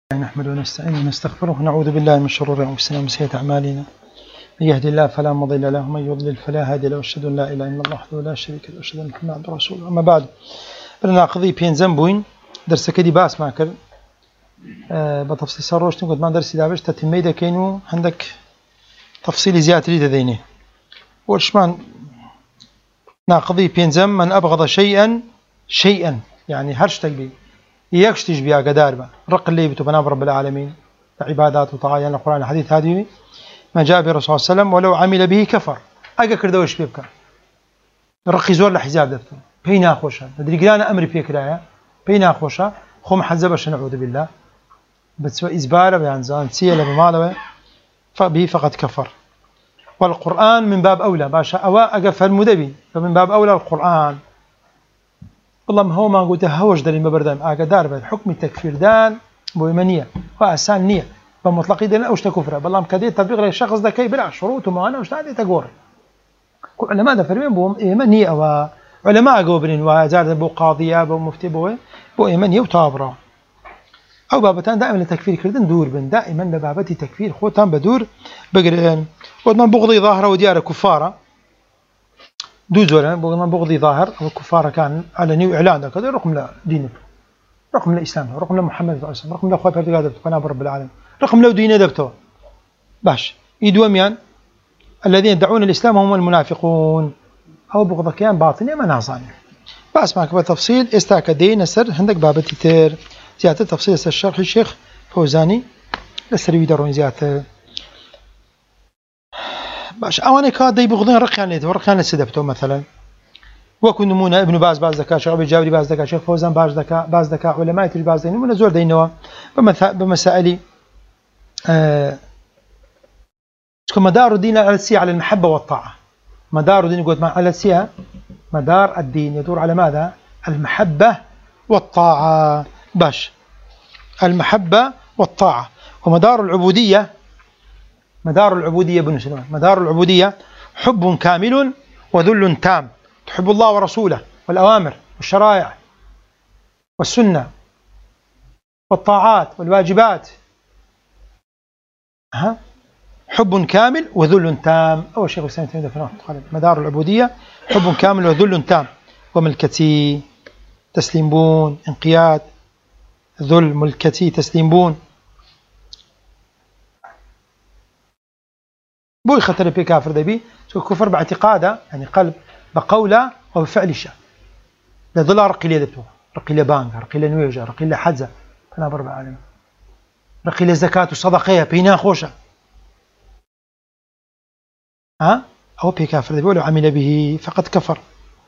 نحمده ونستعينه ونستغفره ونعوذ بالله من شرور أنفسنا ومن سيئات أعمالنا. من يهد الله فلا مضل له ومن يضلل فلا هادي له وأشهد أن لا إله إلا الله وحده لا شريك له وأشهد أن محمدا رسول الله. أما بعد برنا قضية بينزم بوين درس كدي باس ما كر بتفصيل سروش نقول ما درس دابش تتمي ده كينو عندك تفصيل زيادة لي ذينه وشمان ناقضي بينزم من أبغض شيئا يعني هرش تقبي يكشتش بها قدار رق اللي بتبناه رب العالمين عبادات وطاعات القرآن الحديث هذه ما جاء به الرسول صلى الله عليه وسلم ولو عمل به كفر أجا كردوش بيبكى رقي زور لحزاب دفتر بينا خوشا ندري قرانا أمر في كرايا بينا خوشا خم حزبش نعوذ بالله بتسوى إزبارة بيانزان سيلة بماله فبه فقد كفر. والقرآن من باب أولى باشا أوا أجا فالمدبي فمن باب أولى القرآن والله ما هو ما قلت هوش دليل مبردان أقدار بعد حكم التكفير دان بويمانية وأسان نية بمطلقي دليل أوش تكفره بالله مكدي تطبيق للشخص ده كي بلا شروط ومعاناة وش تعدي تقور علماء ده فرمين بوم إيمانية وعلماء قوبرين وزارة بو قاضية بو مفتي بو إيمانية وطابرة أو بابتان دائما لتكفير كردن دور بن دائما لبابتي تكفير خوتان بدور بقرين ودنا بغضي ظاهرة وديار كفارة دوزولا بغضي ظاهر الكفار كان علني إعلان كذا رقم لا دينه رقم لا إسلامه رقم لا محمد صلى الله عليه وسلم رقم لا خوي بردقادة قناة رب العالمين رقم لا دينه دبته باش يدوميان الذين يدعون الإسلام هم المنافقون أو بغض كيان باطني ما نعصاني بس معك بتفصيل استاكدين السر عندك بابتي تير زيادة تفصيل الشرح الشيخ فوزاني لسر يدرون زيادة باش أواني كاد يبغضون رقيان ليته ورقيان لسدبته مثلا وكن نمونا ابن باز ذكاء شيخ أبي جابري باز ذكاء شيخ فوزان باز ذكاء علماء تري باز دينه من زور دينه بمسائل مدار الدين الأساسي على المحبة والطاعة. مدار الدين قلت مع الأساسي مدار الدين يدور على ماذا؟ المحبة والطاعة باش المحبة والطاعة. ومدار العبودية بن سلمان مدار العبودية حب كامل وذل تام تحب الله ورسوله والأوامر والشرائع والسنة والطاعات والواجبات حب كامل وذل تام. أول شيء الإسلام ابن تيمية قال مدار العبودية حب كامل وذل تام وملكتي تسليم بون انقياد ذل ملكتي تسليم بون بوي خطر بي كافر دبي سو كفر باعتقاده يعني قلب بقوله وبفعل شيء لظل رقي ليدته رقي لبانك رقي لنويجه رقي لحزه انا برب العالمين رقي لزكاه وصدقه بينا خوشه او بي كافر دبي ولو عمل به فقد كفر.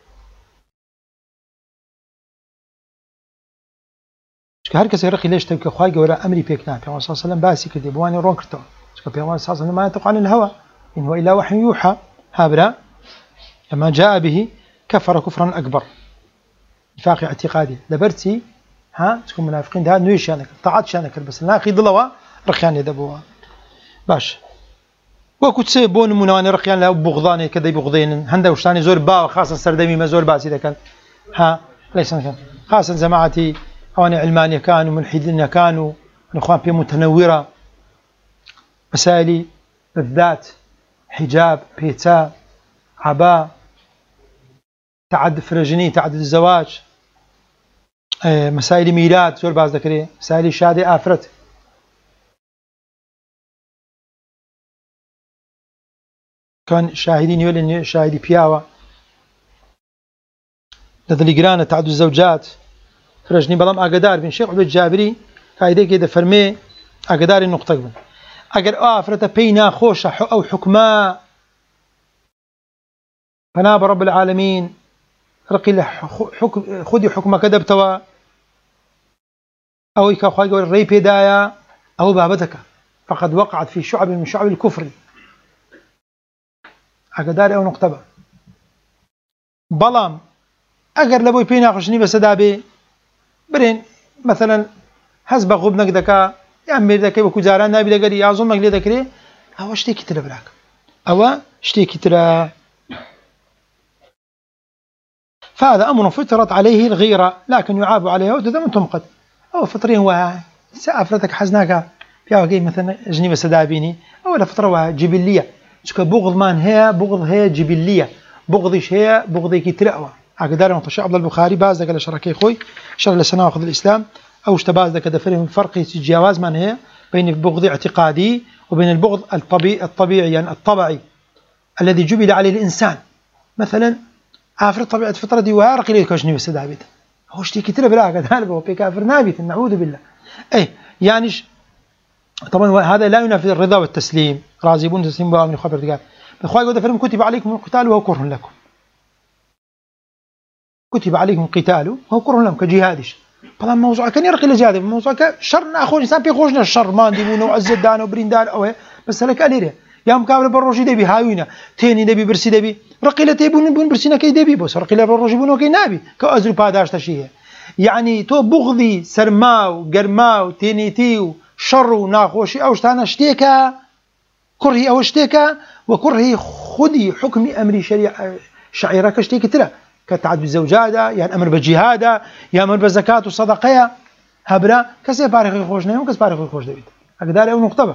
هر کسی رقي ليش تبكي خواجه ولا امري بيك نافع صلى الله عليه وسلم باسي كدي بواني رون كرتو بيغمبر صلى الله عليه وسلم ما ينطق عن الهوى إن هو إلا وحي يوحى هابرا لما جاء به كفر كفرا أكبر نفاق اعتقادي لبرتي تكون منافقين ده نوي شانك طاعات شانك بس ناقي ضلوا رخيان يدبوا باش وكنت سيبون منواني رخيان لا بغضاني كذا بغضين هندا وشتاني زور با خاصة سردمي ما زور باسي ده كان ليس كان خاصة جماعتي أواني علمانية كانوا ملحدين كانوا اخوان بي متنوره مسائل بالذات حجاب بيتا عباء تعدد فرجني تعدد الزواج مسائل ميلاد زور باز ذكري مسائل شادي آفرت كان شاهدين يولي شاهدي بياوة لذلك قرانا تعدد الزوجات فرجني بلام أقدار بن شيخ عبد جابري قاعدة كده فرمي أقدار النقطة بن أجر آفرة بينا خوشة أو حكما فناب رب العالمين رقي خذي حكمك دبتوا أو يكاخواجي الري بداية أو بابتك فقد وقعت في شعب من شعب الكفر أقدار أو نقطة بلام أجر لبوي بينا خوشني بس دابي برين مثلا حسب غبنك دكا يا أمير ذاك وكجاران نبي ذاك يعظم مقلي ذاكري أو شتي كتير براك أو شتي كتير فهذا أمر فطرت عليه الغيرة لكن يعاب عليها وتذم تمقت أو فطرين ئافرەتێک حەز ناکە پیاوەکەی مثلا ژنی بەسەر دابینی ئەوە لە فترەوە جبلیە چکە بوغڵمان هەیە بوغڵ هەیە جبلیە بوغڵیش هەیە بوغڵێکی ترە ئەوە ئاگدارم تەشە عەبدوڵ البوخاری باز دەکە لە شەڕەکەی خۆی شەڕ لە سەناوەخد الإسلام ئەو شتە باز دەکە دەفەرمێ فەرقی جیاوازمان هەیە بين البغض الاعتقادي وبين البغض الطبيعي يعني الطبعي الذي جبل عليه الإنسان مثلا عافر طبيعة فطرة دي وارق إليه كوشني وسدابيت هو شتي كتير بلاقة هالبه وبيكافر نابت نعوذ بالله أي يعني طبعا هذا لا ينافي الرضا والتسليم راضيون تسليم بأمر خبر دقال بخواي قد فرم كتب عليكم القتال وهو كره لكم كتب عليكم القتال وهو كره لكم كجهادش طبعا موضوع كان يرقي لجهاد موضوع شر ناخذ انسان بيخوجنا الشر ما نديمو نوع الزدان وبريندان او بس لك اليره يا مقابل بروجي دبي هاوينا تاني دبي برسي دبي رقيله تيبون برسينا كي دبي بس رقيله بروجي بونو كي نابي كازرو باداش تشيه يعني تو بغضي سرماو قرماو تينيتيو شر ناخوشي او شتانا شتيكا كرهي او شتيكا وكرهي خدي حكم امر شعيره كشتيك ترى كتعدد الزوجاده يعني امر بجهاده يا امر بزكاه وصدقه هبره كسي بارخ خوش نيم كس بارخ خوش دبيت اقدر او نقطه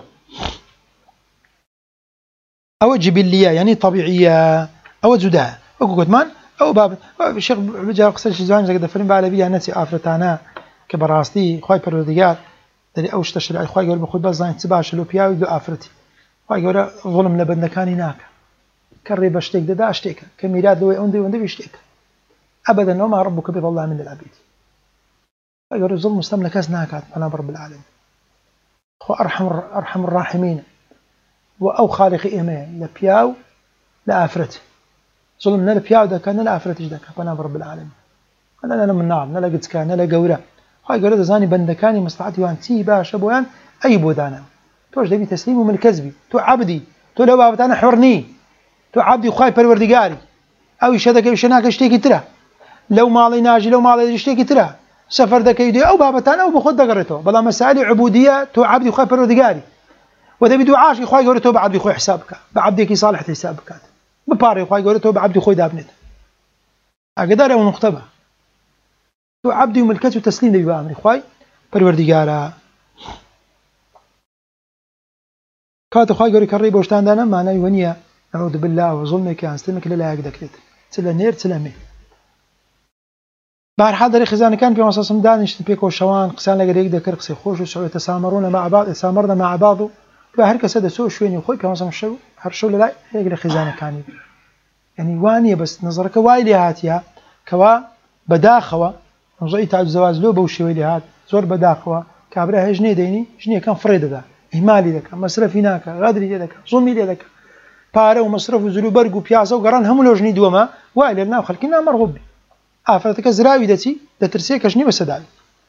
او جبليه يعني طبيعيه او زداء او كتمان او باب الشيخ بجا قصه زوان زاد فريم بالبيه نسي افرتانا كبراستي خوي پروردگار دلي اوش تشريع خوي قال بخود بزاين تباش لو بياوي دو افرتي خوي قال ظلم لبندكاني ناك كري بشتك داشتك كميراد لو اوندي بيشتك ابدا وما ربك بظلام من العبيد قال الظلم مستملك اسناكات انا رب العالمين هو ارحم الراحمين واو خالق ايمان لبياو لافرت ظلمنا لبياو ده كان لافرت ده انا رب العالمين انا من نار لا قد كان لا قوره هاي قال زاني بندكاني مصلحتي وان تي باش ابوان اي بودانا توش دبي تسليم من الكذب تو عبدي تو لو بابت انا حرني تو عبدي خوي پروردگاري او يشدك يشناك اشتيكي ترى لو مالي ناجي لو مالي اشتيكي ترى سفر دكيدي او بابتان او بخد دقرته بلا مسائل عبوديه تو عبدي خوي پروردگاري وتبي دعاش خوي قرته بعبدي خوي حسابك بعبدك صالح حسابك بباري خوي قرته بعبدي خوي دابنت اقدر او نقطه تو عبدي وملكته تسليم دبي بامر خوي پروردگارا كات خوي قري كري بوشتان دانا معناي ونيا اعوذ بالله وظلمك استلمك لا يقدك تلا نير تلامي بار حاضر خزانه كان في مصاصم دانش بيكو شوان قسان لقى يقدر قصي خوش وسعوا يتسامرون مع بعض يتسامرنا مع بعض فهركه سد سو شويني خوي في مصاصم شو هرشو لا يقدر خزانه كان يعني وانيه بس نظرك وايلي هاتيا كوا بداخوا نزيت على الزواج لو بوشي ويلي هات زور بداخوا كابره هجني ديني جنيه كان فريده ده اهمالي لك مصرف هناك غادري لك ظلمي لك پاره ومصرف وزلوبرق وبياسه وقران هم لوجني دوما وايل لنا خلقنا مرغوب افرتك زراوي دتي دترسي كشني بسدال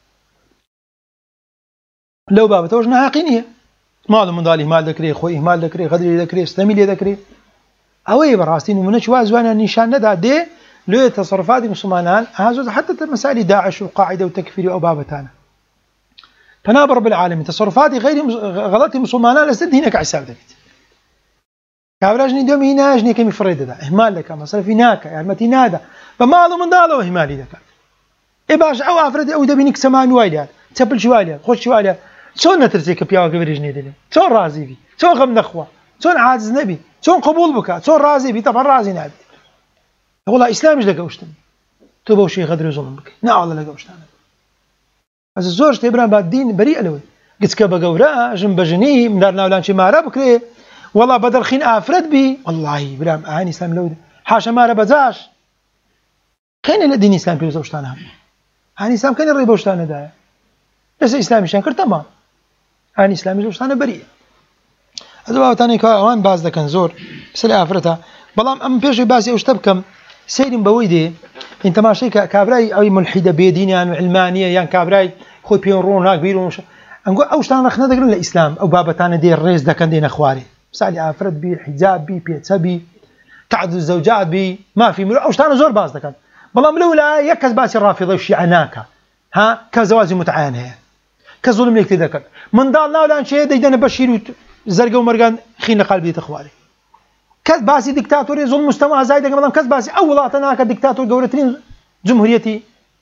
لو بابا توجنا حقينيه مال من ضالي مال ذكري خوي مال ذكري غدري ذكري استمي لي ذكري اوي براستين ومنش وازوانا نشان ندا دي لو تصرفات مسلمان هذا حتى مسائل داعش وقاعده وتكفير او بابتانا فنا رب العالمين تصرفاتي غير غلطي مسلمان لسد هناك حساب دبيت كابراجني دومي ناجني كم فريد ده اهمال لك مصرف هناك يعني متي نادا فماله من ضاله اهمالي لك اي باش او افرد او دبينك سمان وايد تبل شوالي خش شوالي شلون نترسيك بياو كبرجني دي شلون راضي بي شلون غم نخوه شلون عاجز نبي شلون قبول بك شلون راضي بي طبعا راضي نبي والله اسلام ايش لقوشتني تبو شي غدر يظلم بك نعم والله لقوشتني بس الزوج تبرا بالدين بريء لوي قلت كبقورا جنب جني من دارنا ولا شي ما ربك والله بدل خين افرد بي والله برام عين اسلام لو حاشا ما ربزاش كاين الدين الاسلام في زوجتنا هاني اسلام كان الربا وشتانا دايا بس اسلامي شان كر تمام هاني اسلامي زوجتنا بريء هذا بابا ثاني كوان باز كان زور بس افرتها بلام ام بيجي باسي اوش تبكم سيد بويدي انت ماشي كابراي اي ملحده بيدين يعني علمانيه يعني كابراي خوي بيون هناك بيرون نقول اوش تانا خنا دغ الاسلام او بابا ثاني دير ريز ده كان دين اخواري سالي افرد بي حجاب بي بيتسبي تعدد الزوجات بي ما في اوش تانا زور باز ده كان بلام لولا يكز باسي الرافضه والشيعه ناكا ها كزواج متعانه كظلم لك تذكر من ضالنا ولا شيء دينا بشير زرقاء ومرقان خين قلبي تخواري كز باسي ديكتاتوري ظلم مستوى زايد قبل كز باسي اولاتنا كديكتاتور قولتين جمهوريتي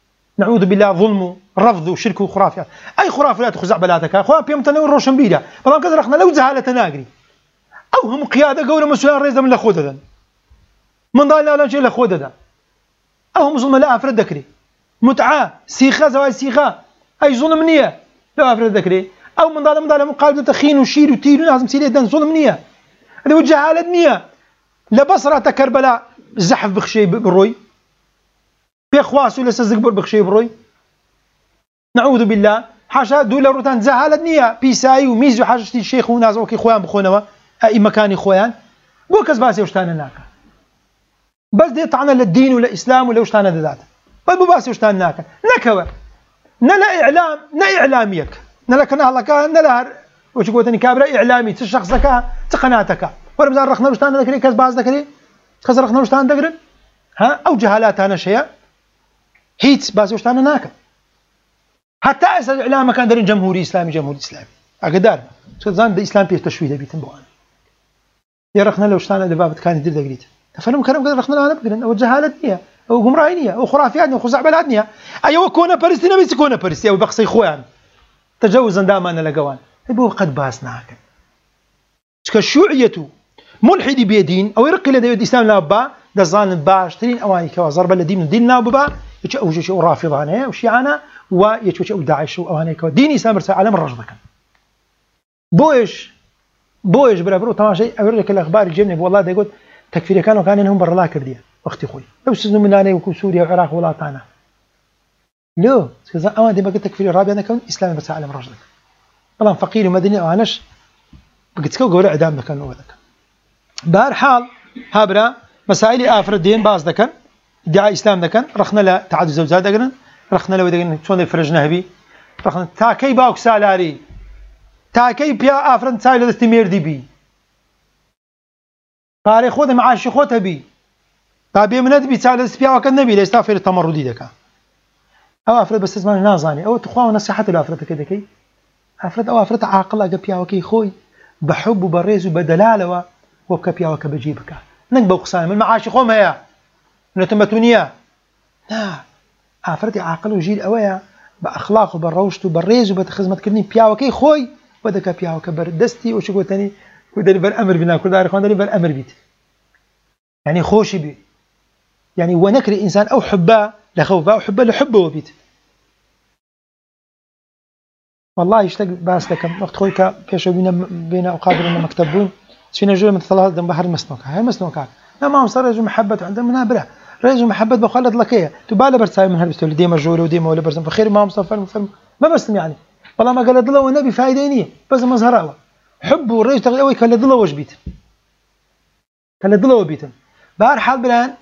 نعوذ بالله ظلم رفض وشرك وخرافات أي خرافات خزع بلاتك أخوان بيوم تنور روشن بيدا بلام كذا رخنا لو زهالة ناقري أو هم قيادة قولة مسؤولين رئيس من لخودة من ضايل لا شيء لخودة أو هم ظلم لا أفرد ذكري متعة سيخة زواج سيخة أي ظلم نية لا أفرد ذكري أو من ضايل مقابل تخين وشيل وتيل ولازم سيلي دن ظلم نية هذا وجهالة نية لبصرة كربلاء زحف بخشي بالروي بيخواس ولا سزقبر بخشي بالروي نعوذ بالله حاشا دولة روتان زهالة نية بيساي وميز وحاجة الشيخ وناس وكي خوان بخونوا أي مكاني خوان بو كسباسي وشتانا ناكا بس دي طعنا للدين ولا إسلام ولا وشتانا ذات بس بو باسي وشتانا ناكا نكوى نلا إعلام نا إعلاميك نلا كنا الله كا نلا وش قوتني كابرة إعلامي تشخص لك تقناتك ولا بزار رخنا وشتانا ذكري كسباس ذكري خسر رخنا وشتانا ذكري ها أو جهالات أنا شيء هيت باسي وشتانا ناكا حتى أسأل الإعلام كان درين جمهوري إسلامي أقدر زان ده إسلام بيش تشويه بيتم بوان يا رخنا لو شتانا لبابت كان يدير دقريت فلم كلام قدر رخنا أنا بقولن أو جهالتنية أو جمراهينية أو خرافياتنية أو خزعبلاتنية أيوة كونا برستي نبي سكونا برستي أو بقصي خوان تجاوزا دائما أنا لقوان يبقى قد باسناك كالشيوعية ملحد بيدين أو يرقي لدى الإسلام لابا ده ظالم باشترين أواني كوا ضرب الدين دين نابا أو شيء رافضانه وشيعانه ويتوش أو داعش أو هناك دين إسلام رسالة على مرجضك بويش برابرو طبعا شيء أوريك الأخبار الجميلة والله ده يقول تكفير كانوا إنهم برا الله كرديا أختي خوي لو سجنوا من أنا وكو سوريا وعراق ولا طانا لو كذا أوان دي بقى تكفير الرابع أنا كون إسلام رسالة على مرجضك والله فقير ومدني وأناش بقيت كوا قول إعدام ذاك وذاك بهر حال هابرا مسائل آفر الدين باز ذاك ادعاء إسلام ذاك رخنا لا تعدد زوجات ذاك رخنا لو دقن شلون فرجنا هبي رخنا تاكي باوك سالاري تاكي بيا افرن سايل استمير دي بي قاري خود معاش خود هبي بابي من دبي سايل استبيا وكن النبي ليستغفر التمردي دكا او افرد بس زمان نازاني او تخوا نصيحه الافرد كده كي افرد او افرد عاقله بيا وكي خوي بحب وبريز وبدلاله وبكبيا وكبجيبك نقبو قسام من معاش خوم هي نتمتونيه لا افرد عاقل وجيل اويا باخلاقه بالروشته بالريز وبتخدمت كني بياوكي خوي بدك بياوك بردستي وش قلت ثاني ودري بالامر بنا كل دار اخوان دري بالامر بيت يعني خوشي بي يعني ونكر انسان او حبه لخوفه او حبه لحبه وبيت والله يشتاق باس لكم وقت خويك كيش بين اقابل مكتبون فينا جوله من ثلاث دم بحر مسنوك هاي مسنوك ما صار رجل محبه عندنا منها بلا رجل محبة بخلد لكيه تبالي برساي من هالبستو اللي ديما جولة وديما ولا برسم بخير ما مصطفى فيلم ما بسم يعني والله ما قال له والنبي فايديني بس مظهر حب والرجل تغلوي كان له وش بيت كان له بيت بهر حال بلان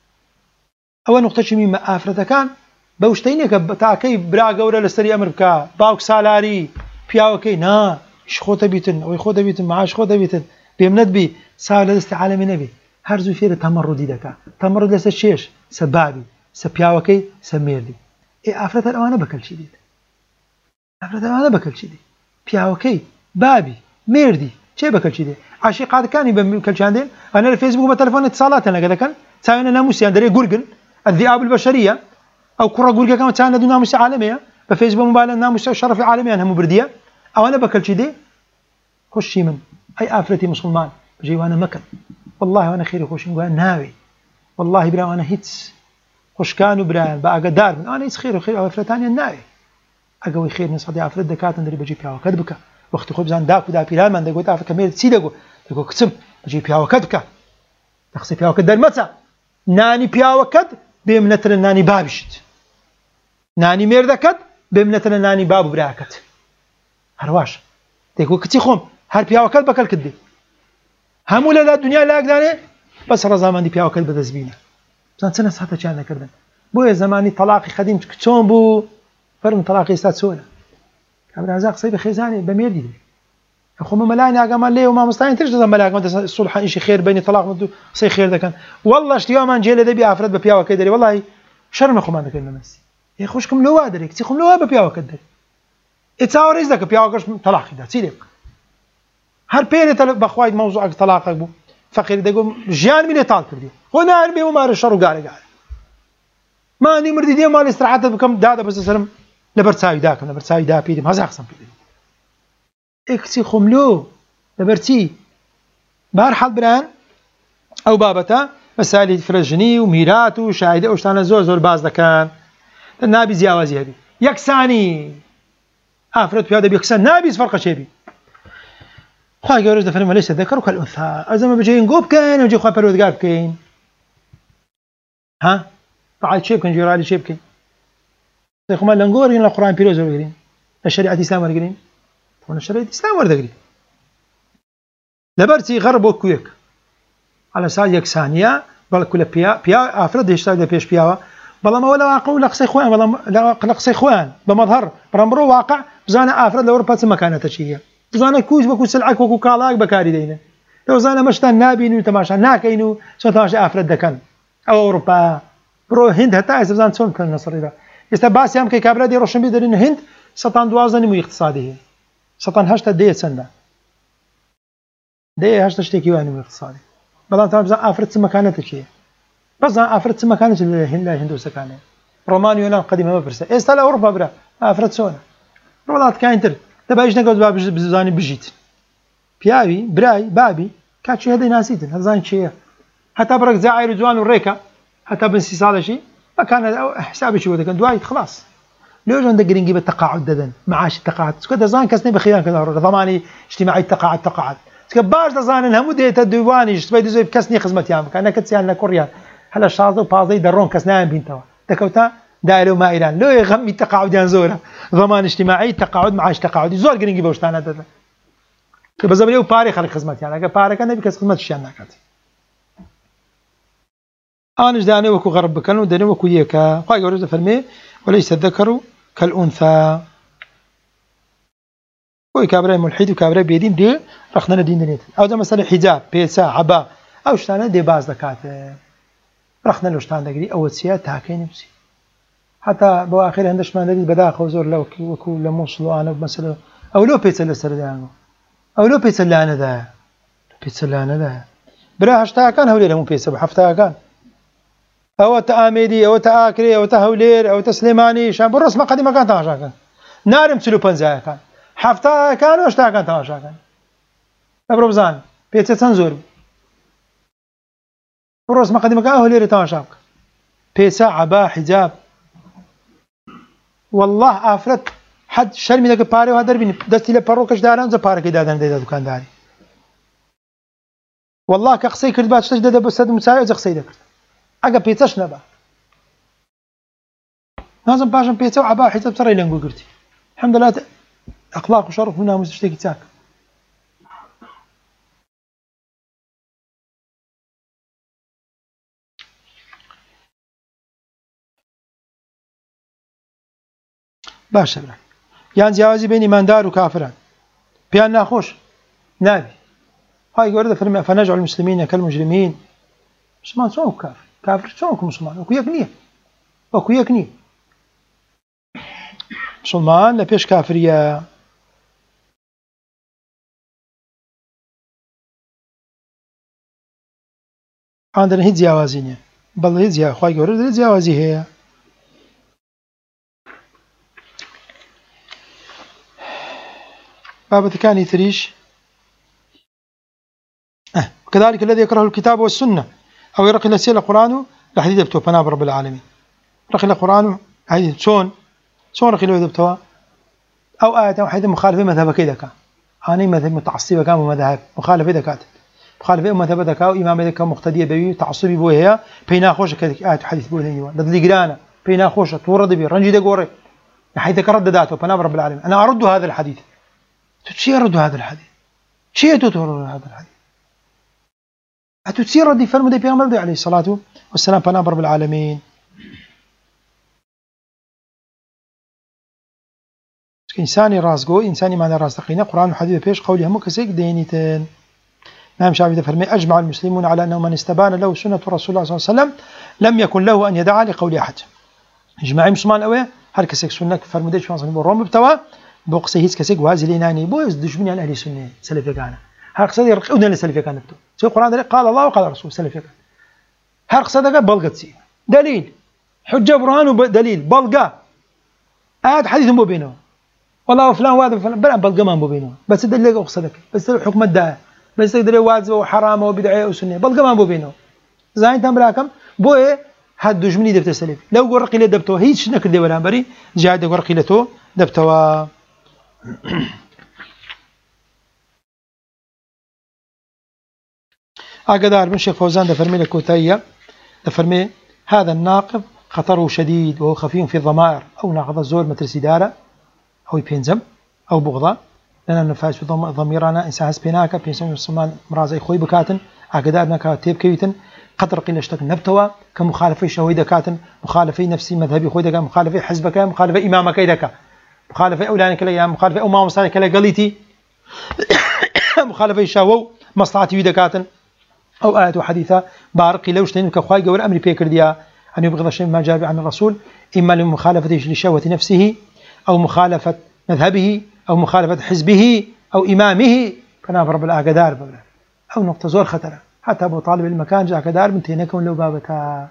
اول نقطة شمي ما افرته كان بوشتينك بتاعكي براغا ولا لسري امر بكا باوك سالاري بياوكي نا شخوته بيتن او يخوته بيتن معاش خوته بيتن بيمند بي سال الاستعالة من نبي هرزو فير تمردي دكا تمرد لسه شيش سبابي سبياوكي سميردي افرت انا بكل شي دي افرت انا بكل شي دي بياوكي بابي ميردي شي بكل شي دي عشيقات كان بكل شاندين انا الفيسبوك بتليفون اتصالات انا كذا كان تساوي ناموس يعني جورجل الذئاب البشريه او كره جورجل كمان تساوي ناموس عالميه بفيسبوك موبايل ناموس شرف عالمي انا مبرديه او انا بكل شي دي خشي من اي افرتي مسلمان بجي وانا مكن والله وانا خير خوش نقول ناوي والله برا وانا هيتس خوش كانوا برا بقى دار من انا يس خير وخير افرتاني ناوي اقوي خير نصدي افرت دكات ندري بجي بيا وكدبك وقت خبز عند داك ودا بيران من دغوت افك ميل سيدغو دغو كتم بجي بيا وكدبك تخسي بيا وكد المسا ناني بيا وكد بمنتر ناني بابشت ناني ميردكد بمنتر ناني باب براكت هرواش دغو كتي خوم هر بيا وكد بكل كدي هم ولا الدنيا لا قدانه بس رزامان دي بياو كلب دزبينه بزن سنه حتى كان كردن بو زماني طلاقي خديم كتون بو فرم طلاقي استاد سوله قبل رزاق صيب خيزاني بميردي اخو ملاني اقام لي وما مستعين ترجع ملاك الصلح شيء خير بيني طلاق صي خير ده كان والله اشتيا ما نجي لدي افرد ببياو كدري والله شرم اخو ما ذكرنا نفسي يا خوشكم لو ادري تيخم لو ببياو كدري اتاور ازدك بياو طلاق ده سيدك هر بيري بخوايد موضوع طلاق بو فقير دغم جان من طال كردي هنا اربي ومار الشر قال ما أني مردي دي مال استراحة بكم دادا بس سلم لبرتساوي داكم لبرتساوي دا بيدم هذا أقسم بيدم إكسي خملو لبرتي بار حال بران أو بابتا مسائل فرجني وميرات وشاهدة وشتانا زور باز كان النابي زياوازي هبي يكساني أفرد في هذا بيكسان نابي فرق شيبي خواهي جورج دفرم ليس الذكر كالأنثى أزم بجين قوب كان وجي خواهي برودقار كين ها بعد شيب كان جيرالي شيب كين تخما لنقورين القرآن بيروز ورقرين الشريعة الإسلام ورقرين طبعا الشريعة الإسلام ورقرين لبرتي غرب وكويك على سال يكسانية بل كل بيا أفرد يشتغل بيش بياوا بلا ما ولا واقع ولا قصي خوان بلا قصي خوان بمظهر برمرو واقع بزانا أفرد لو ربات مكانته شيء بزانا كوز بكو سلعك وكو كالاك بكاري دينا لو زانا مشتان نابينو تماشا ناكينو سو تماشا أفرد دكان أو أوروبا برو هند حتى إذا سون كان نصر إذا استباس يوم كي كابلا دي روشن بيدرين هند سطان دوازن مو اقتصادي سطان هشتا دي سنة دي هشتا اشتكي وانو اقتصادي بلان تمام بزان أفرد مكانته شيء بس أفرد مكانته الهند سكانه رومانيا يونان قديمة ما برسا استلا أوروبا برا أفرد سونا رولات كاينتر تبا إيش نقول باب بزاني بجيت بياوي براي بابي كاتشي هذا ناسيتن هذا زين شيء حتى برك زعير جوان وريكا حتى بنسيس هذا شيء ما كان حسابي شو كان دوايت خلاص ليش عند جرينجي بالتقاعد ددن معاش التقاعد كذا زان كسني بخيان كذا ضماني اجتماعي تقاعد سكباش زان الهم وديت الديواني سبيد زي كسني خدمت يام كان كتسيان كوريا هلا شاطو بازي درون كسنان بنتوا تكوتا دايرو ما ايران لو يغمي التقاعد ينزوره ضمان اجتماعي تقاعد معاش تقاعد زور جرينجي بوشتانا ددن بزبليو باري خلق خدمت يعني اگر باري كان بكس خدمت شيان ناكات أنا جداني وكو غرب بكن وداني وكو يكا قاي جورج فرمي وليس الذكر كالأنثى وي كابراي ملحد وكابراي بيدين دي رخنا دين دنيت أو ده مثلا حجاب بيسا عبا أو شتانا دي باز دكات رخنا لو شتان دقري أو تسيا تاكين نفسي حتى بواخر هندش ما ندري بدا خوزور لو وكو لموصلو أنا مثلا أو لو بيتسا لسردانو أو لو بيتسا لانا ذا بيتسا لانا ذا برا هشتا كان هولي لهم بيتسا بحفتا كان أو تآميدي أو تآكري أو تهولير أو تسليماني شان بالرسمة قديمة كان تماشا كان نارم تسلو بنزايا كان حفتا كان واشتا كان تماشا كان أبرو بزان بيتسا تنزور بالرسمة قديمة كان هولير تماشا كان بيتسا عبا حجاب والله آفرت حد شرمي دك باري وهدر بين دستي لبروكش داران زي بارك دادان ديدا دكان داري والله كقصي كرد باتش دادا بسد مساوي زي قصي دك أجا بيتش نبا لازم باشن بيتش وعبا حساب ترى لنقول قرتي الحمد لله أخلاق وشرف منها مستشتكي تاك باشا بلا يعني جوازي بين إيماندار وكافران بيان ناخوش نابي هاي يقول فرمي فنجعل المسلمين كالمجرمين مسلمان شلون كافر شلونك مسلمان وكو يكني مسلمان لبيش كافرية عندنا هيد جوازينه بل هيد جواز خاي يقول هيد جوازي هي باب كان يثريش وكذلك الذي يكره الكتاب والسنة أو يرقي لسيل القرآن لحديد يبتوه فناب رب العالمين رقي القرآن حديد شون رقي له يبتوه أو آية واحدة مخالفة مذهب كذا كان أنا مذهب متعصبة كان ومذهب مخالفة إذا كانت مخالفة مذهب ذاك أو إمام ذاك مقتدية بيو تعصبي بوهيا بينا خوش كذا آية حديث بوهيا لذي قرانا بينا خوش تورد بي رنجي دقوري حيث كرد ذاته فناب رب العالمين أنا أرد هذا الحديث تشي أرد هذا الحديث شيء تطور هذا الحديث أتتصير ردي فرم دي بيغمر عليه الصلاة والسلام فناب رب العالمين إنساني راسقو إنساني معنى راس تقينا قرآن وحديث بيش قولي همو كسيك دينيتين نعم شعبي فرمي أجمع المسلمون على أنه من استبان له سنة رسول الله صلى الله عليه وسلم لم يكن له أن يدعى لقول أحد إجماعي مسلمان أوي هل كسيك سنة فرموديش فانصني بروم بتوا بوقسي هيس كسيك وهذه ليناني بو يزدجمني عن أهل السنة سلفي كان هل قصدي يرقودنا لسلفي كان نبتو سي القرآن قال الله وقال الرسول سلفي كان هل قصدي بلغت سي دليل حجة برهان ودليل بلقى آيات حديث مو بينه والله فلان وهذا فلان بلا بلقى ما مو بينه بس دليل أقصدك بس حكم الداء بس دليل واجب وحرام وبدعة وسنة بلقى ما مو بينه زين تملاكم بوه هاد جمني دبت سلف لو قرقي له دبته هيش نكر دي ولا بري جاهد قرقي له دبته أقدار من شيخ فوزان دفرمي لكوتاية دفرمي هذا الناقض خطره شديد وهو خفي في الضمائر أو ناقض الزور مثل سدارة أو يبينزم أو بغضة لأن نفاس في ضميرنا إنسان سبيناك بينسم يسمان مرازي خوي بكاتن أقدار نكا تيب كيوتن قدر قيل اشتك نبتوا كمخالفي شهويدا كاتن مخالفي نفسي مذهبي خويدا مخالفي حزبك مخالفي إمامك إيدك مخالفي أولانك لا مخالفي أو ما مصالحك لا قليتي مخالفي شهوة مصلحتي ويدا كاتن أو آيات وحديثة بارقي لو اشتين كخواي قول أمري بيكر ديا أن يبغض شيء ما جاء عن الرسول إما لمخالفته لشهوة نفسه أو مخالفة مذهبه أو مخالفة حزبه أو إمامه كنافر بالأقدار أو نقطة زور خطرة حتى أبو طالب المكان جاء كدار من تينكم لو بابتها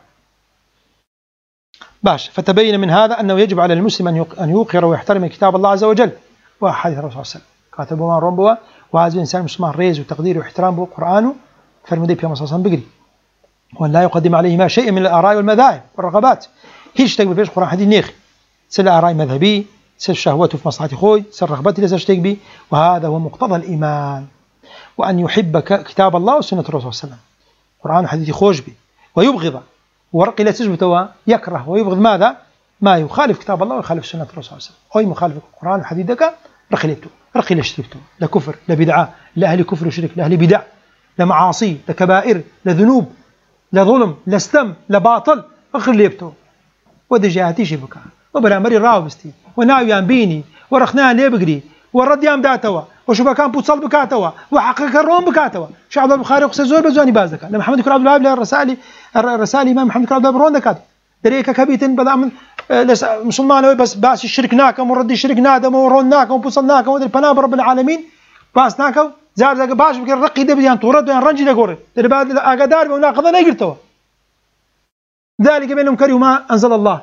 باش فتبين من هذا أنه يجب على المسلم أن يوقر ويحترم كتاب الله عز وجل وحديث الرسول صلى الله عليه وسلم كاتب ما ربوا وعز الإنسان المسلم ريز وتقدير واحترام بالقرآن فرمدي في مصاصا بقري وأن لا يقدم عليهما شيء من الآراء والمذاهب والرغبات هيش تقبل فيش قرآن حديث نيخ سل آراء مذهبي سل شهوته في مصلحة خوي سل رغبتي لسه تقبي وهذا هو مقتضى الإيمان وأن يحب كتاب الله وسنة الرسول صلى الله عليه وسلم قرآن حديث خوش به ويبغض ورقي لا تجبته يكره ويبغض ماذا؟ ما يخالف كتاب الله ويخالف سنة الرسول صلى الله عليه وسلم أي مخالف القرآن وحديثك رخلته رقي لشركته لكفر لبدعة لأهل كفر وشرك لأهل بدع لمعاصي لكبائر لذنوب لظلم لستم لباطل أخر ليبته وذي جاهتي شبكة وبلا مري راوبستي وناويان بيني ورخنان ليبقري والرديان داتوا وشبكان بوصل بكاتوا وحقق الروم بكاتوا شعب البخاري وقصة زور بزواني بازدك لما محمد كراب الوهاب له الرسالي إمام محمد كراب الوهاب برون دكات دريكا كبيتن بدأ من مسلمان بس الشرك ناكم وردي الشرك نادم ورون ناكم وبوصل ناكم ودري بناب رب العالمين باس ناكم زار زق باش بكر رقي دبيان طورد وين رنجي دغور دري بعد اقدار وناقض انا قلتوا ذلك بينهم كرهوا ما انزل الله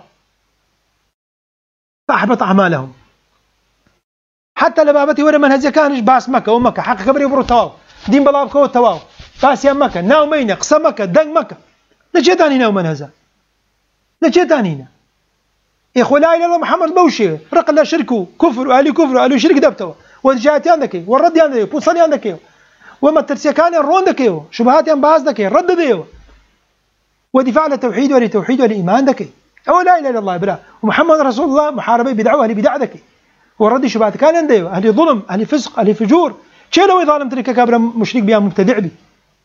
فاحبط اعمالهم حتى لبابتي ورا منهج كانش باس مكه ومكه حق كبري برو تواو دين بلابكو تواو باس يا مكه ناو مينا قسم مكه دن مكه نجداني ناو منهزه نجدانينا يا اخو لا اله الا الله محمد بوشي رق لا شركوا كفر واهل كفر واهل شرك دبتوا والجهات عندك والرد عندك بوصل عندك وما ترسيكان الروندك شبهات باز رد ديو ودفاع للتوحيد ولتوحيد والايمان دك او لا اله الا الله بلا ومحمد رسول الله محاربه بدعوه اهل بدع دك والرد شبهات كان عنده اهل ظلم اهل فسق اهل فجور شي لو ظالم ترك كبر مشرك بها مبتدع بي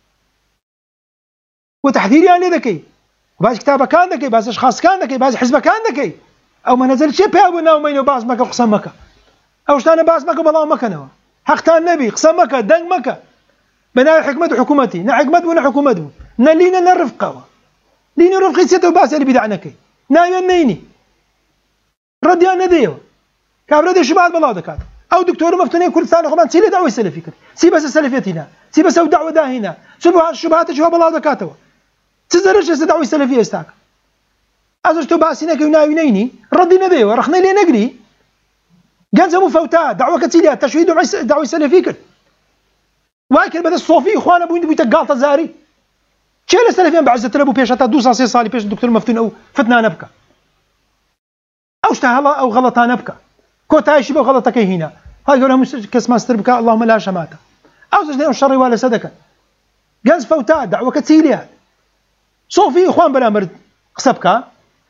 وتحذير يعني ذكي باز كتابه كان ذكي باز اشخاص كان ذكي باز حزب كان ذكي او ما نزل شيء بها ابو ومين باز مكه قسم مكه او شتانا باز مكه بالله مكه نوا حقتان النبي قسم مكه دنگ مكه بنا حكمه حكومتي نا حكمه ولا حكومته نا لينا نرفقه لينا رفقي سيتو باس اللي بدعنك نا ينيني ردي انا ديو كابرد شباب بالله دكات او دكتور مفتونين كل سنه خمان سي دعوه سلفي سي بس سلفيتنا سي بس دعوه داهنا شبهات شباب بالله دكاتوا تزرش دعوه سلفيه استاك ازرتو باسينك وناينيني ردينا ديو رخنا لي نقري جنزة مفوتات دعوة كتيلية تشويد دعوة سلفيك واكل بدل الصوفي اخوانا بوين بيتقالط زاري شيل السلفيين بعزة تلبو بيش حتى دوسا سي صالي بيش الدكتور مفتون او فتنا نبكى او اشتهى او غلطا نبكى كوتا شبه غلطك هنا هاي يقول لهم كسما استربكى اللهم لا شماتة او زجنا الشر ولا صدقة جنز فوتات دعوة كتيلية صوفي اخوان بلا مرد قصبك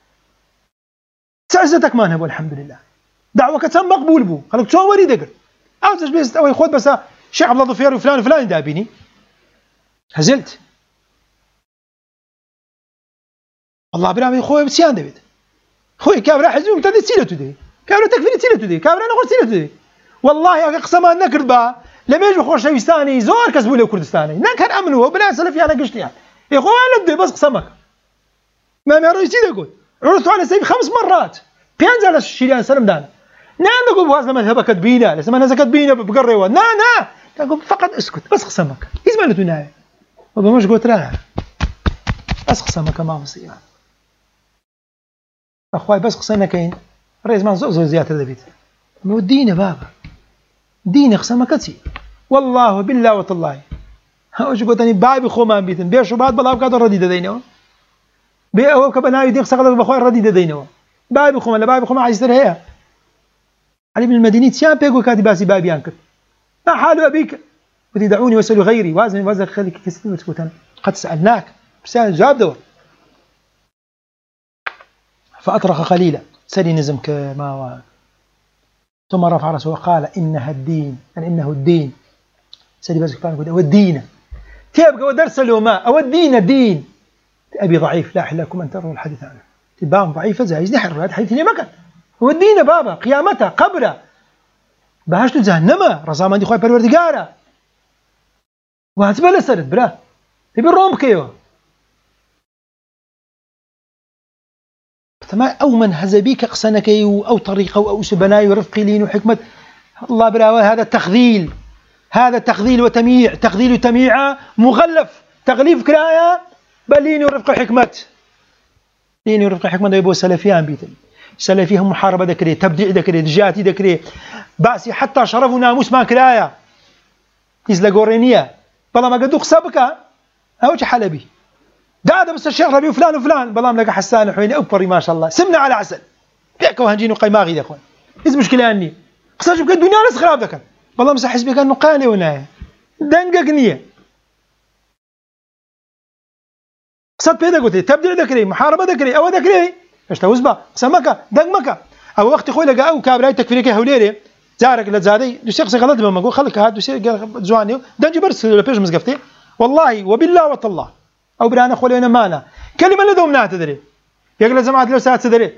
سعزتك ما نهب والحمد لله دعوة كتم مقبول بو خلك شو وري دقر او تجلس او ياخذ بس شيخ عبد الله ظفير وفلان وفلان دابيني هزلت الله برامي خويا بسيان دبيت خويا كابرا حزب مبتدئ سيلته دي كابرا تكفيني سيلته دي كابرا نقول سيلته دي والله اقسم ما نكر با لما يجي خوش شويستاني زور كسبوا له كردستاني نكر امنوا وبلا سلفي انا قشتي يعني يا خويا نبدا بس قسمك ما رئيسي يقول عرضت على سيف 5 مرات بينزل الشريان سلم دانا نا نقول وازن مذهبك تبينا لسه ما نزكت بينا بقريوه نا تقول فقط اسكت بس قسمك يزمنتو ناي وبمش قلت راه بس قسمك ما مصير أخوي بس قصينا كين رئيس ما زوج زيادة دبيت مو الدين بابا دين قسم كتي والله بالله وتالله هاوش قلتني بابي خو ما بيتن بيشو بعد بلا بقدر الرديد دينه بي أو كبنا يدين سقط بخوي الرديد دينه بابي خو ما بابي خو ما عايزتر هي علي من المدينة تيان بيقول كاتي باسي بابي أنكت ما حال أبيك بدي دعوني واسألوا غيري وازن خليك كسبت وتكوتن قد سألناك بسأل جواب دور فأطرق قليلا سري نزم كما هو ثم رفع رأسه وقال إنها الدين يعني إنه الدين سري بس كتان والدين تيبقى ودرس اليوم أو الدين أبي ضعيف لا أحل لكم أن تروا الحديث عنه تبان ضعيفة زايز نحر هذا حديث ما كان هو الدين بابا قيامته قبره بهشت جهنم رزامان دي خوي پروردگاره وهتبل سرت برا تبي الروم كيو تمام أو من هزبيك قصنك أو طريقة أو سبناي ورفق لين وحكمة الله براوي هذا تخذيل وتمييع تخذيل وتمييع مغلف تغليف كراية بل لين ورفق حكمة لين ورفق حكمة يبو سلفيان بيتل سلفيهم محاربة ذكري تبديع ذكري دجاتي ذكري باسي حتى شرف وناموس ما كراية إزلا قورينية بلا ما قدوك سبكة أوش حلبي ده بس الشيخ ربي وفلان وفلان بلا ملقى حسان حويني أكبري ما شاء الله سمنا على عسل بيك وهنجين وقيماغي يا أخوان إيش مشكلة أني قصاش بك الدنيا ناس خراب ذكر بلا مسح حسبك أنه قاني وناية دنقق نية قصد بيدا قلت لي تبديع ذكري محاربة ذكري أو ذكري إيش توزبا قسمك دنقمك أو وقت خوي لقى أو كابراي تكفينك هوليري زارك لزادي دوسيق غلط بما نقول خلك هاد دوسيق زواني دنجي برس لبيج مزقفتي والله وبالله وتالله أو برانا خولينا مانا كلمة لدوم نعتذري يقول جماعة لو ساعات تدري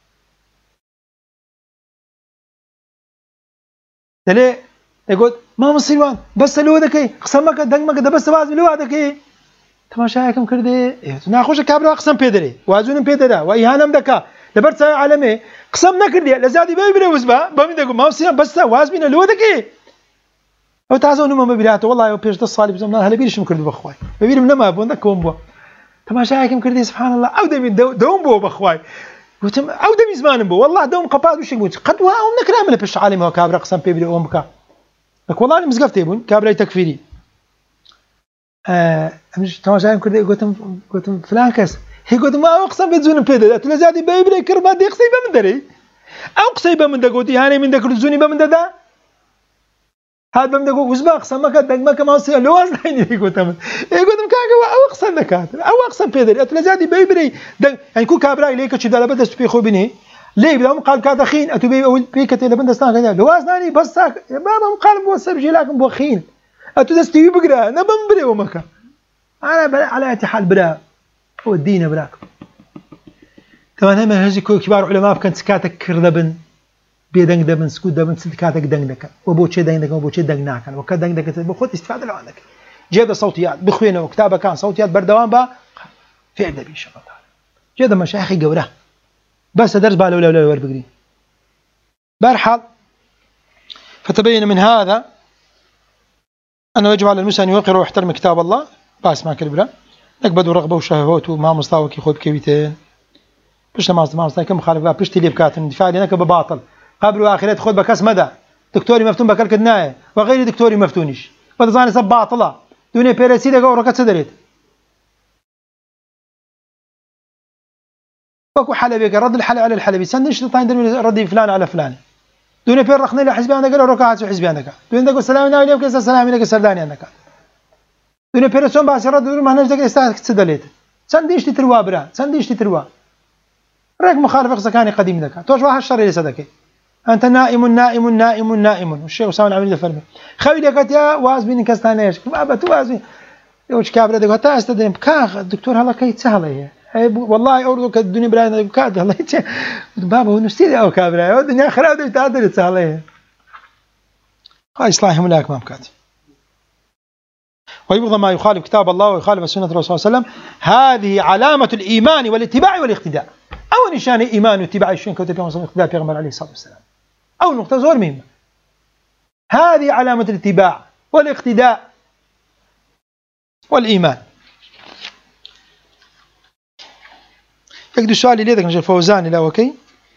تلي يقول ما مصيبان بس لو ذكي قسمك دنقمك ده بس واز لو ذكي تماشاكم كردي ناخوش كابرا قسم بيدري وازون بيدرا وإهانم دكا لبرت عالمي قسم نكردي لزادي بيبري وزبا بمن دقوا ما مصيبان بس واز بينا لو ذكي أو تعزون ما بيراته والله وبيش تصالي بزمنا هلا بيرش مكردي بخواي بير من ما بون ذكهم بوا تماشاكم كردي سبحان الله أو دم دوم بوا بخواي وتم أو دم زمان بوا والله دوم قباد وش يقول قد واهم نكرام اللي بيش عالمي وكابرا قسم بيبري أمك لك والله أنا مزقفتي بون كابرا تكفيري مش تماشاكم كردي قلتم فلان كاس هي قلت ما أقسم بتزون بيدا تلزادي بيبري كربا دي قصيبة من دري أو قصيبة من دقوتي يعني من دكر زوني بمن دا هذا بمن دقو وزبا أقسم ما كان ما كمان سيا لواز ليني يقولتم كاجا أو أقسم نكات أو أقسم بيدا تلزادي بيبري يعني كل كابراي ليك شو ده بدأ تبي خو ليه بدهم قال كادخين أتبي أول بيكت اللي بندستان كذا لواز ناني بس ساك بابا قال بوسر جيلاكم بوخين أتدستي بقرا نبم بري ومكا أنا على اتحال برا هو الدين براك كمان هم هذي كبار علماء كان سكاتك كردبن بيدنگ دبن سكوت دبن سكاتك دنگدك وبوشي دنگدك وبوشي دنگناكن وكدنگدك بخوت استفادة عنك جيد صوتيات بخوينه وكتابه كان صوتيات بردوان با في ادبي ان شاء الله تعالى جيد مشايخي قوره بس درس باله ولا وربقري برحل فتبين من هذا أنه يجب على المسلم أن يوقر ويحترم كتاب الله باس ما كالبرا نكبدوا رغبة وشهوات وما مستوى كي خود كبيتين بيش ما مستوى كم خالف بقى بيش تلي بكاتن دفاع لنا كبباطل قبل وآخرات خود بكاس مدى دكتوري مفتون بكال كدناية وغير دكتوري مفتونيش بتظاني سب باطلة دوني بيرسي دقا وركات صدريت وكو حلبي رد الحلب على الحلبي سندش طاين ردي فلان على فلان دوني بير رخني لحزبي عندك قالوا ركعات وحزبي عندك دوني دقوا السلام عليكم كيس السلام عليكم سرداني عندك دوني بيرسون باس رد ما نجدك استاك تسدليت سنديش تتروا برا سنديش تتروا راك مخالف قصكاني قديم ذاك توش واحد الشر اللي صدقك انت نائم نائم نائم نائم والشيخ اسامه العميد الفرمي خوي لك يا واز بين كستانيش ما بتوازي يوش كابره دغه تا استدم كاخ الدكتور هلا كي سهله والله أوردك الدنيا برانا كاد الله يتش بابا هو نستيدي أو كابرا الدنيا خراب ده تعدل تسهله هاي إصلاح ملاك ما بكات ويبغض ما يخالف كتاب الله ويخالف سنة الرسول صلى الله عليه وسلم هذه علامة الإيمان والاتباع والاقتداء أو نشان إيمان واتباع الشيء كتب يوم اقتداء بيغمر عليه الصلاة والسلام أو نقطة زور مهمة هذه علامة الاتباع والاقتداء والإيمان يقدر سؤالي ليه ذاك فوزاني لا وكي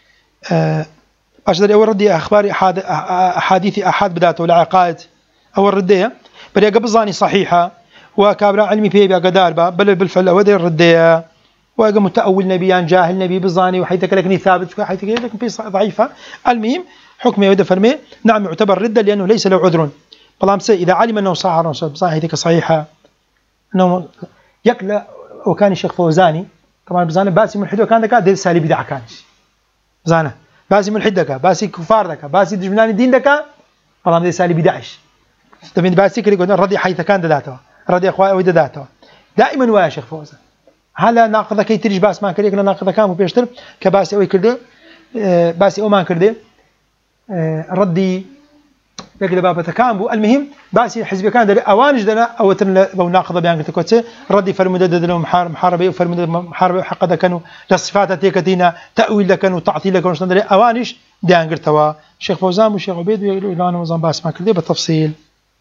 أشدر أول ردي أخبار أحاديث أحد بداته ولا عقائد أول ردية بل قبل ظاني صحيحة وكابرا علمي فيه بقدار بل بالفعل ودي الردية وقام متأول نبيان جاهل نبي بظاني وحيث لكني ثابت حيث لكن في ضعيفة. المهم حكمه يود فرمي نعم يعتبر ردة لأنه ليس له عذر. بلامس إذا علم أنه صحيح صحيح صحيحة أنه يكلا وكان الشيخ فوزاني طبعا بزانه باسي ملحد وكان ذاك دير سالي بدعة كان بزانه باسي ملحد ذاك باسي كفار ذاك باسي دجمنان الدين ذاك بلام دير سالي بدعش تبين باسي كذي قلنا ردي حيث كان ذاته ردي أخوي أو ذاته دائما ويا شيخ فوزان هلا ناقض كي تريج باس ما كريك ناقض كام وبيشتر كباسي أو كرده باسي أو ما كرده ردي يقدر بابا تكامبو. المهم باسي حزب كان ده أوانج دنا أو تن لو ناقض بيان كتكوتة ردي فرمدد لهم محاربة وفرمدد محاربة حق ده كانوا لصفات تيكتينا تأويل ده كانوا تعطيل ده كانوا شنو أوانش ده أنقرتوا الشيخ فوزان والشيخ عبيد ويقولوا إلى أنا وزان باس ما كرده بالتفصيل.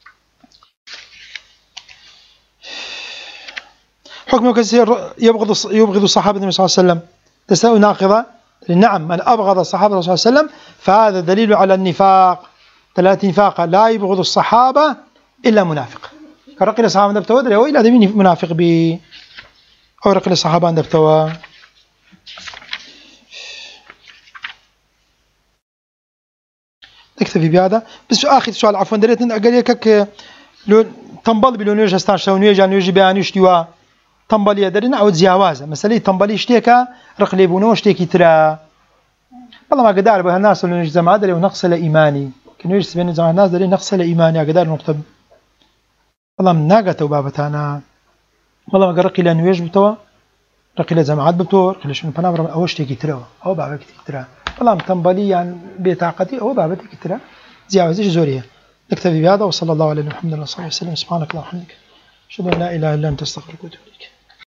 حكم كثير يبغض الصحابة النبي صلى الله عليه وسلم تساوي ناقضة. نعم من أبغض الصحابة صلى الله عليه وسلم فهذا دليل على النفاق. ثلاث نفاق لا يبغض الصحابة إلا منافق. كرقل الصحابة نبتوا دري وإلا دمين منافق بي أو رقل الصحابة نبتوا. نكتفي بهذا بس آخر سؤال عفوا دريت أقول لك لو تنبل بلونيج استاشوا نيجا نيجي بيانيش توا تنبلي درنا أو زياوازة مسألة تنبلي اشتيكا رقلي بونو اشتيكي ترى والله ما قدر به الناس اللي نجي زمان دري ونقص الإيماني كانوا يجلسون زمان الناس دري نقص الإيماني قدر نكتب والله من ناقته وبابتنا والله ما قرقي لأنه يجب توا رقي لزمعات بتور رقي لشون فنابر أو اشتيكي ترى أو بابك ترى والله تنبلي يعني بطاقتي أو بابك ترى زياوازة زورية. نكتفي بهذا وصلى الله على محمد صلى الله عليه وسلم. سبحانك اللهم وبحمدك أشهد أن لا إله إلا أنت أستغفرك وأتوب إليك.